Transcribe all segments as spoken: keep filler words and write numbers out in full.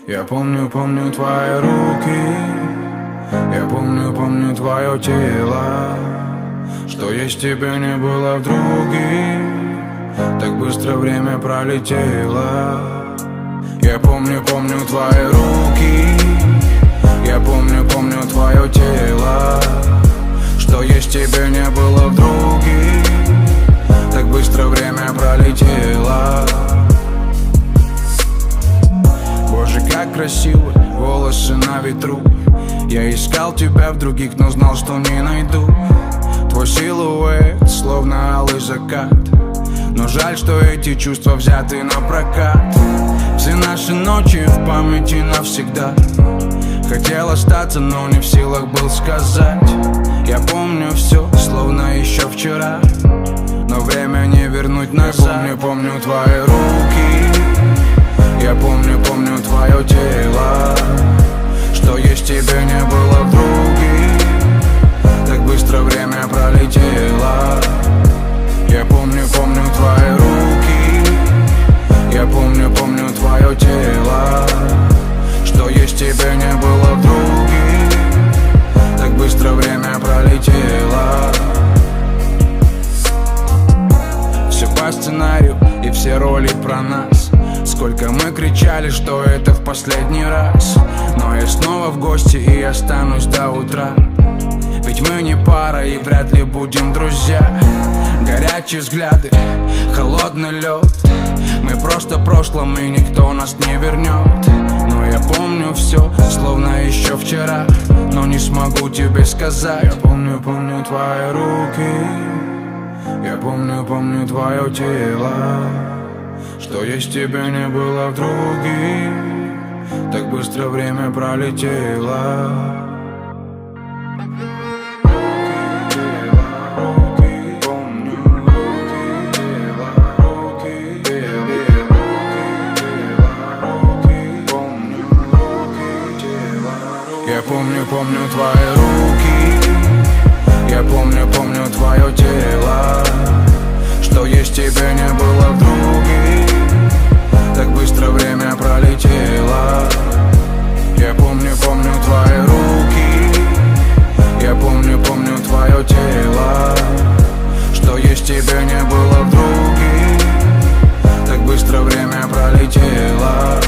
Я помню, помню твои руки, я помню, помню твое тело. Что есть тебе не было в друге, так быстро время пролетело. Я помню, помню твои руки, я помню, помню твое тело. Что есть тебе не было в друге, так быстро время пролетело. Боже, как красиво, волосы на ветру. Я искал тебя в других, но знал, что не найду. Твой силуэт, словно алый закат. Но жаль, что эти чувства взяты на прокат. Все наши ночи в памяти навсегда. Хотел остаться, но не в силах был сказать. Я помню все, словно еще вчера, но время не вернуть назад. Я помню, помню твои руки, я помню, помню твое тело. Что есть тебе не было в друге, так быстро время пролетело. Я помню, помню твои руки, я помню, помню твое тело. Что есть тебе не было в друге, так быстро время пролетело. Все по сценарию и все роли про нас. Сколько мы кричали, что это в последний раз. Но я снова в гости и останусь до утра. Ведь мы не пара и вряд ли будем друзья. Горячие взгляды, холодный лед. Мы просто в прошлом и никто нас не вернет. Но я помню все, словно еще вчера, но не смогу тебе сказать. Я помню, помню твои руки, я помню, помню твое тело. Что есть тебе не было в друге, так быстро время пролетело. Я помню, помню твои руки, я помню, помню твое тело. Что есть тебе не было в друге, так быстро время пролетело. Я помню, помню твои руки, я помню, помню твое тело. Что есть тебе не было в друге, так быстро время пролетело.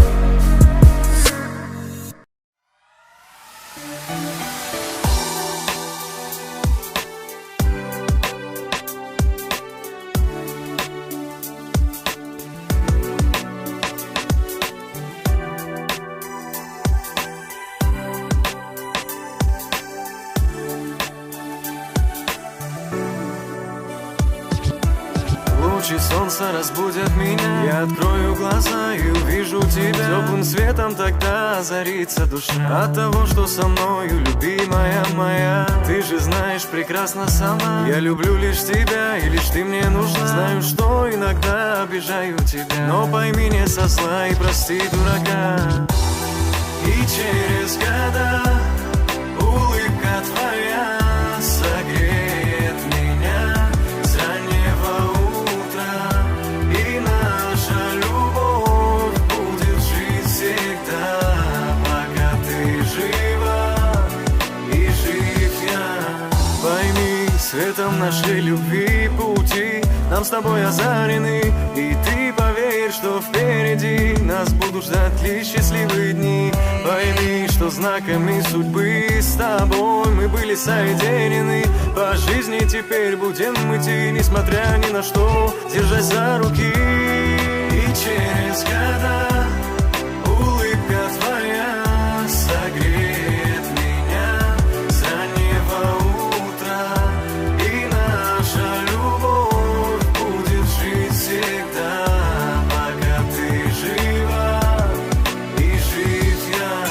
Лучи солнца разбудят меня. Я открою глаза и увижу тебя. Теплым светом тогда озарится душа от того, что со мною, любимая моя. Ты же знаешь прекрасно сама, я люблю лишь тебя, и лишь ты мне нужна. Знаю, что иногда обижаю тебя, но пойми не со зла и прости дурака. И через года улыбка твоя согреет меня с раннего утра, и наша любовь будет жить всегда, пока ты жива и жив я. Пойми, светом нашей любви пути нам с тобой озарены, и ты поверь, что впереди нас будут ждать лишь счастливые дни. Пойми, что знаками судьбы с тобой мы были соединены. По жизни теперь будем идти, несмотря ни на что, держась за руки. И через года улыбка твоя согреет меня с раннего утра, и наша любовь будет жить всегда, пока ты жива и жив я.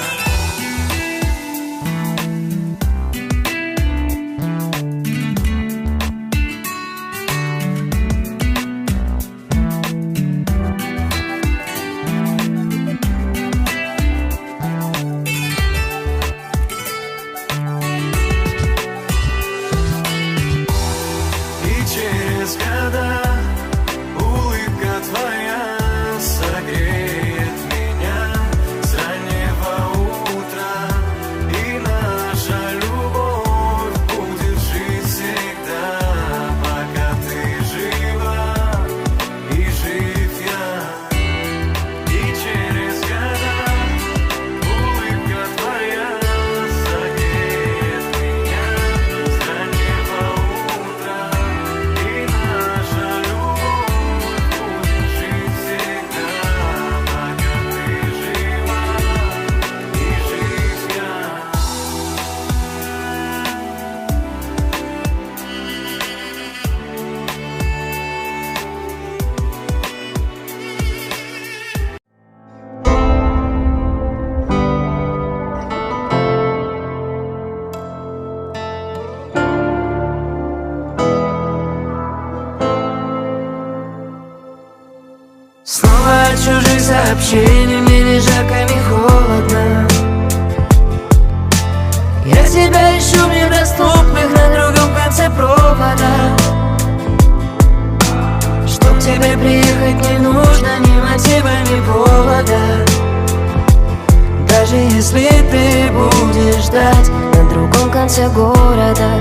сообщений, мне ни жарко, ни холодно. Я тебя ищу в недоступных на другом конце провода. Чтоб к тебе приехать не нужно ни мотива, ни повода. Даже если ты будешь ждать на другом конце города.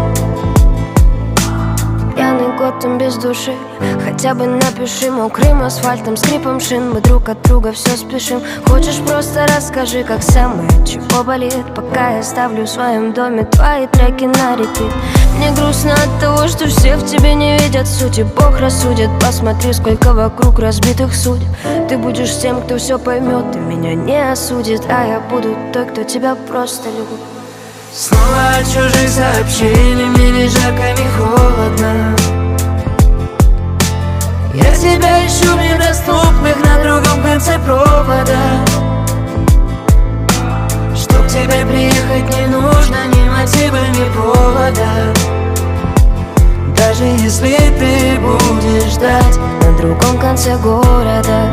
Пьяный год, там без души. Хотя бы напиши мокрым асфальтом, скрипом шин. Мы друг от друга все спешим. Хочешь, просто расскажи, как самое, чего болит. Пока я ставлю в своем доме твои треки на репит. Мне грустно от того, что все в тебе не видят сути. Бог рассудит, посмотри, сколько вокруг разбитых судеб. Ты будешь тем, кто все поймет, и меня не осудит. А я буду той, кто тебя просто любит. Снова от чужих сообщений, мне ни жарко, ни холодно. Я тебя ищу в недоступных на другом конце провода. Чтоб к тебе приехать не нужно ни мотива, ни повода. Даже если ты будешь ждать на другом конце города.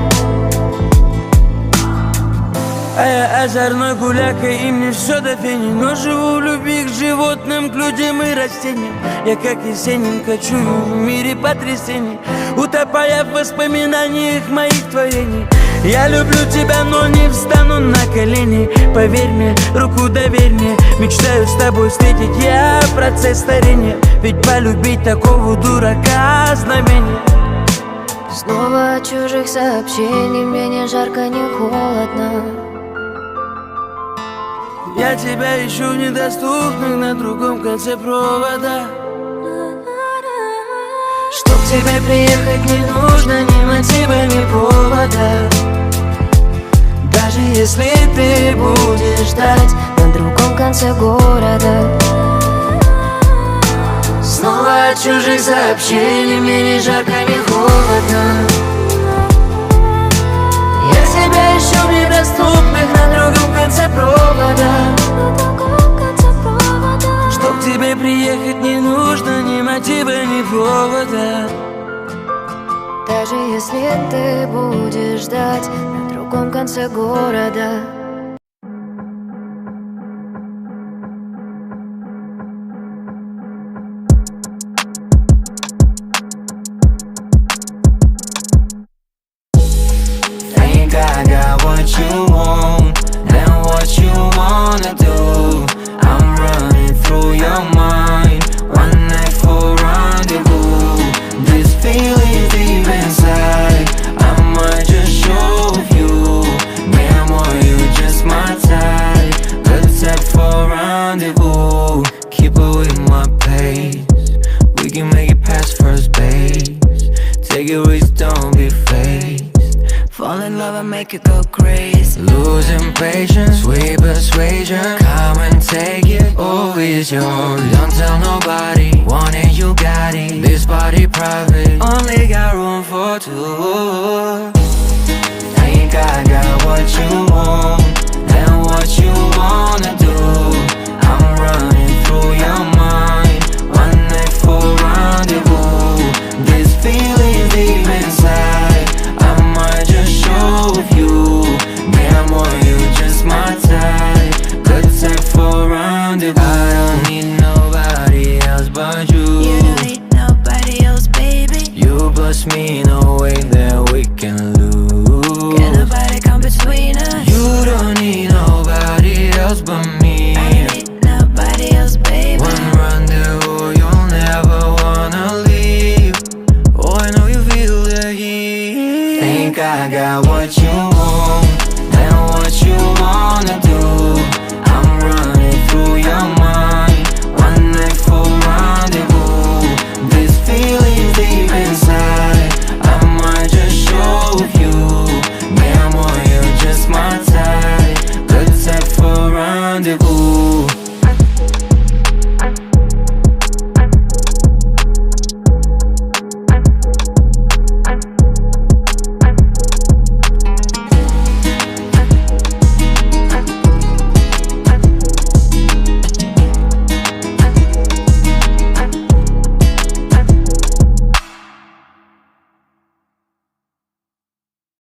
А я озорной гуляка, и мне все до фени. Но живу в любви к животным, к людям и растениям. Я как Есенин кочую в мире потрясений, утопая в воспоминаниях моих творений. Я люблю тебя, но не встану на колени. Поверь мне, руку доверь мне. Мечтаю с тобой встретить я процесс старения. Ведь полюбить такого дурака знамение. Снова от чужих сообщений, мне ни жарко, ни холодно. Я тебя ищу в недоступных на другом конце провода. Чтоб к тебе приехать не нужно ни мотива, ни повода. Даже если ты будешь ждать на другом конце города. Снова от чужих сообщений, мне ни жарко, ни холодно. Я тебя ищу в недоступных на другом конце провода. Чтоб к тебе приехать не нужно ни мотива, ни повода. Даже если ты будешь ждать на другом конце города. I got what you want and what you wanna do. I'm running through your mind, one night for rendezvous. This feeling deep inside, I might just show you. Damn, are you just my type? Good set for rendezvous. Keep it with my pace. We can make it past first base. Take it risks, don't be fake. Fall in love and make it go crazy. Losing patience, sweet persuasion. Come and take it, oh it's yours. Don't tell nobody, want it you got it. This party private, only got room for two. Think I got what you